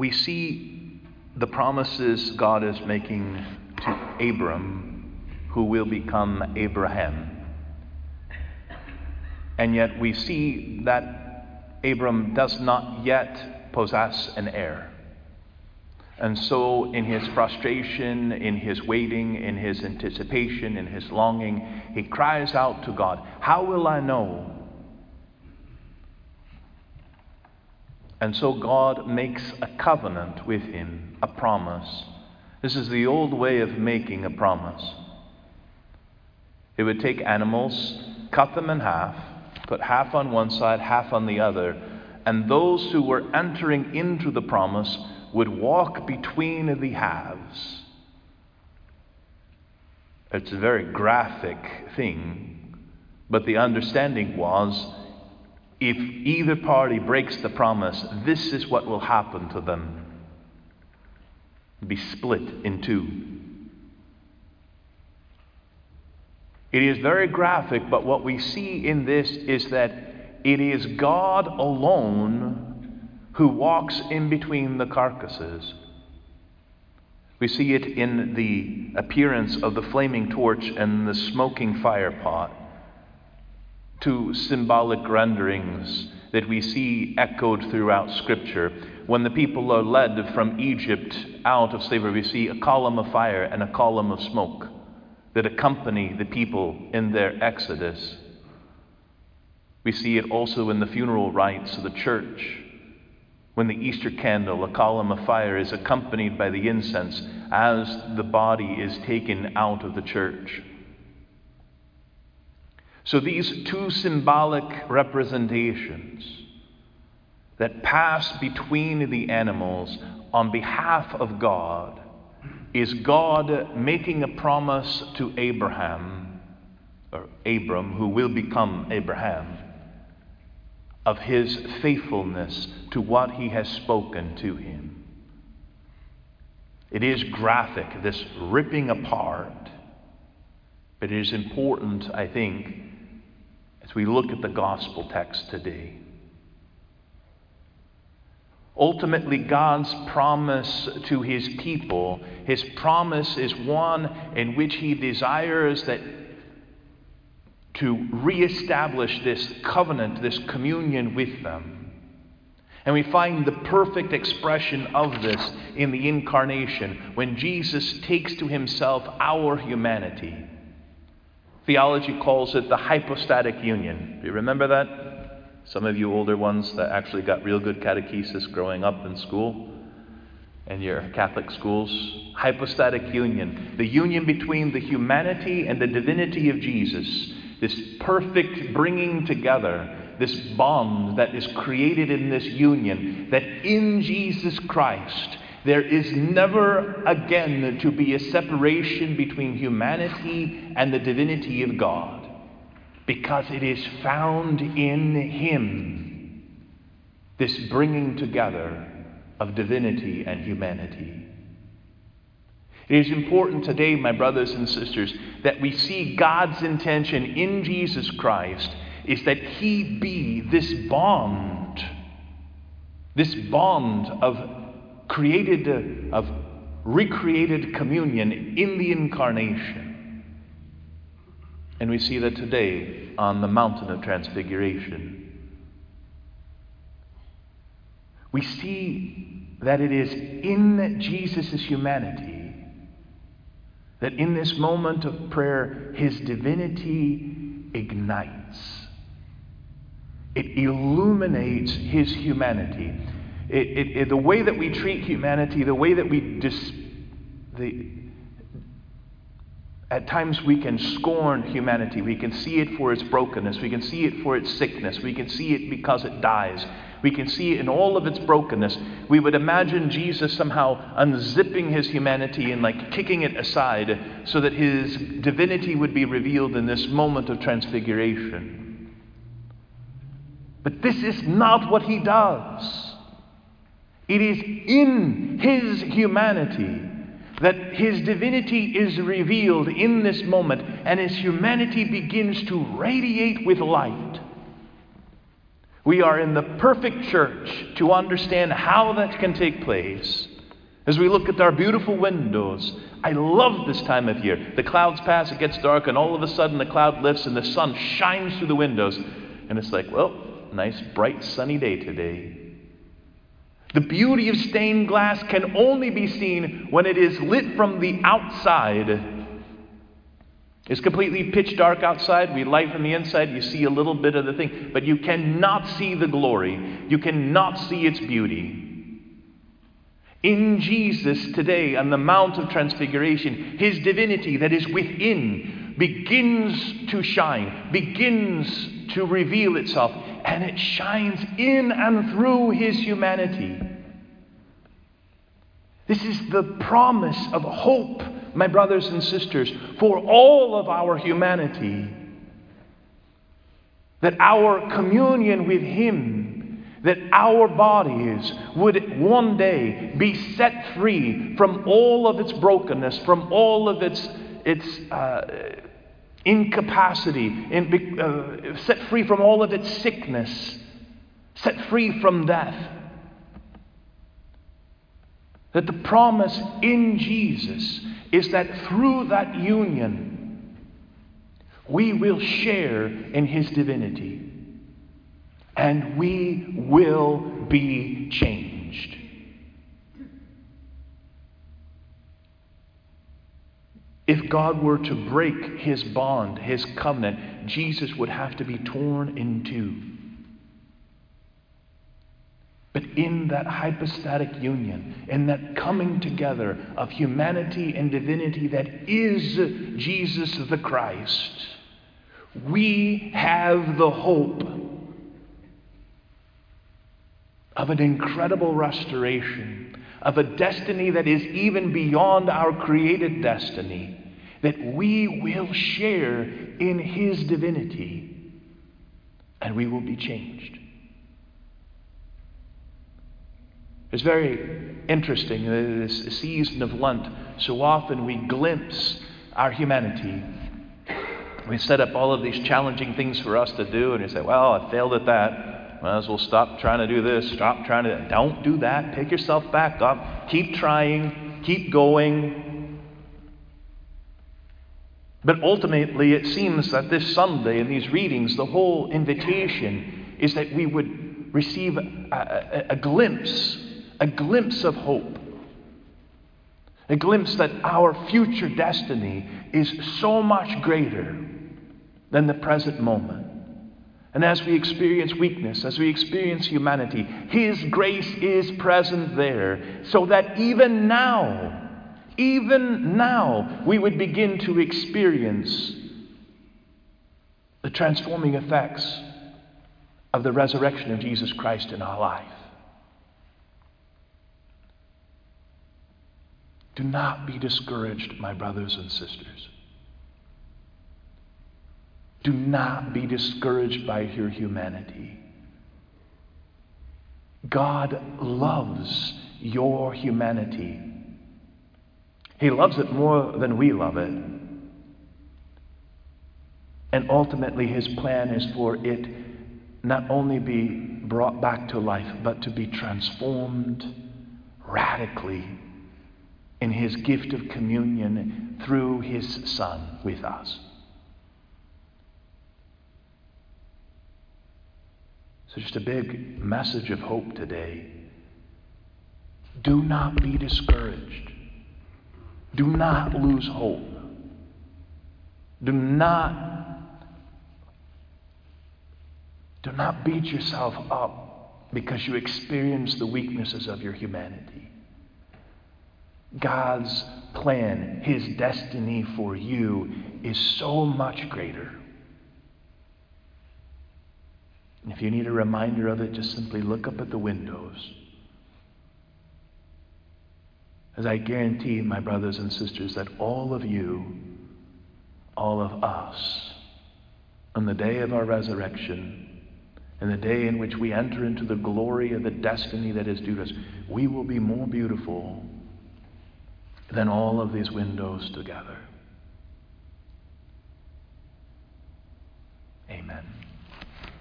we see the promises God is making to Abram, who will become Abraham. And yet we see that Abram does not yet possess an heir. And so in his frustration, in his waiting, in his anticipation, in his longing, he cries out to God, "How will I know?" And so God makes a covenant with him, a promise. This is the old way of making a promise. It would take animals, cut them in half, put half on one side, half on the other, and those who were entering into the promise would walk between the halves. It's a very graphic thing, but the understanding was, if either party breaks the promise, this is what will happen to them. Be split in two. It is very graphic, but what we see in this is that it is God alone who walks in between the carcasses. We see it in the appearance of the flaming torch and the smoking fire pot. Two symbolic renderings that we see echoed throughout Scripture. When the people are led from Egypt out of slavery, we see a column of fire and a column of smoke that accompany the people in their exodus. We see it also in the funeral rites of the church. When the Easter candle, a column of fire, is accompanied by the incense as the body is taken out of the church. So these two symbolic representations that pass between the animals on behalf of God is God making a promise to Abraham, or Abram, who will become Abraham, of his faithfulness to what he has spoken to him. It is graphic, this ripping apart, but it is important, I think, as we look at the gospel text today. Ultimately, God's promise to his people, his promise is one in which he desires that to reestablish this covenant, this communion with them. And we find the perfect expression of this in the incarnation, when Jesus takes to himself our humanity. Theology calls it the hypostatic union. Do you remember that? Some of you older ones that actually got real good catechesis growing up in school, in your Catholic schools. Hypostatic union. The union between the humanity and the divinity of Jesus. This perfect bringing together, this bond that is created in this union, that in Jesus Christ there is never again to be a separation between humanity and the divinity of God, because it is found in him, this bringing together of divinity and humanity. It is important today, my brothers and sisters, that we see God's intention in Jesus Christ is that he be this bond of recreated communion in the incarnation. And we see that today on the mountain of transfiguration. We see that it is in Jesus' humanity that in this moment of prayer, his divinity ignites. It illuminates his humanity. The way that we treat humanity, the way that at times we can scorn humanity. We can see it for its brokenness. We can see it for its sickness. We can see it because it dies. We can see it in all of its brokenness. We would imagine Jesus somehow unzipping his humanity and kicking it aside so that his divinity would be revealed in this moment of transfiguration. But this is not what he does. It is in his humanity that his divinity is revealed in this moment, and his humanity begins to radiate with light. We are in the perfect church to understand how that can take place. As we look at our beautiful windows, I love this time of year. The clouds pass, it gets dark, and all of a sudden the cloud lifts and the sun shines through the windows. And it's like, well, nice, bright, sunny day today. The beauty of stained glass can only be seen when it is lit from the outside. It's completely pitch dark outside. We light from the inside. You see a little bit of the thing, but you cannot see the glory. You cannot see its beauty. In Jesus today on the Mount of Transfiguration, his divinity that is within begins to shine, begins to reveal itself, and it shines in and through his humanity. This is the promise of hope, my brothers and sisters, for all of our humanity. That our communion with him, that our bodies would one day be set free from all of its brokenness, from all of its incapacity, set free from all of its sickness, set free from death. That the promise in Jesus is that through that union, we will share in his divinity. And we will be changed. If God were to break his bond, his covenant, Jesus would have to be torn in two. But in that hypostatic union, in that coming together of humanity and divinity that is Jesus the Christ, we have the hope of an incredible restoration, of a destiny that is even beyond our created destiny, that we will share in his divinity, and we will be changed. It's very interesting, this season of Lent, so often we glimpse our humanity. We set up all of these challenging things for us to do, and we say, well, I failed at that. Might as well stop trying to do this, stop trying to... Don't do that. Pick yourself back up. Keep trying. Keep going. But ultimately, it seems that this Sunday in these readings, the whole invitation is that we would receive a glimpse of hope. A glimpse that our future destiny is so much greater than the present moment. And as we experience weakness, as we experience humanity, his grace is present there, so that even now, we would begin to experience the transforming effects of the resurrection of Jesus Christ in our life. Do not be discouraged, my brothers and sisters. Do not be discouraged by your humanity. God loves your humanity. He loves it more than we love it. And ultimately, his plan is for it not only be brought back to life, but to be transformed radically in his gift of communion through his Son with us. So just a big message of hope today. Do not be discouraged. Do not lose hope. Do not beat yourself up because you experience the weaknesses of your humanity. God's plan, his destiny for you is so much greater. And if you need a reminder of it, just simply look up at the windows. As I guarantee, my brothers and sisters, that all of you, all of us, on the day of our resurrection, and the day in which we enter into the glory of the destiny that is due to us, we will be more beautiful than all of these windows together. Amen.